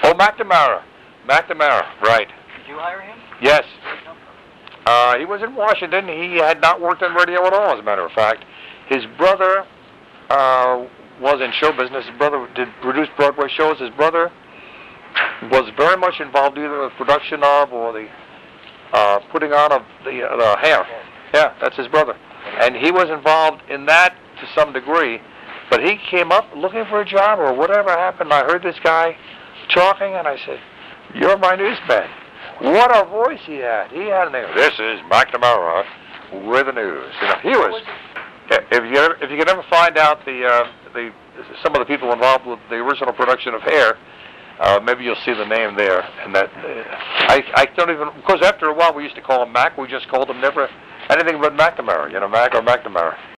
Oh, McNamara. McNamara, right. Did you hire him? Yes. Where did he come from? He was in Washington. He had not worked on radio at all, as a matter of fact. His brother was in show business. His brother did produce Broadway shows. His brother was very much involved either with production of or the putting on of the hair. Yeah, that's his brother. And he was involved in that to some degree. But he came up looking for a job or whatever happened. I heard this guy talking, and I said, "You're my newsman." What a voice he had. He had a name. This is McNamara with the news. You know, he was. If you can ever find out some of the people involved with the original production of Hair, maybe you'll see the name there. And that I don't even, because after a while we used to call him Mac. We just called him never anything but McNamara. You know, Mac or McNamara.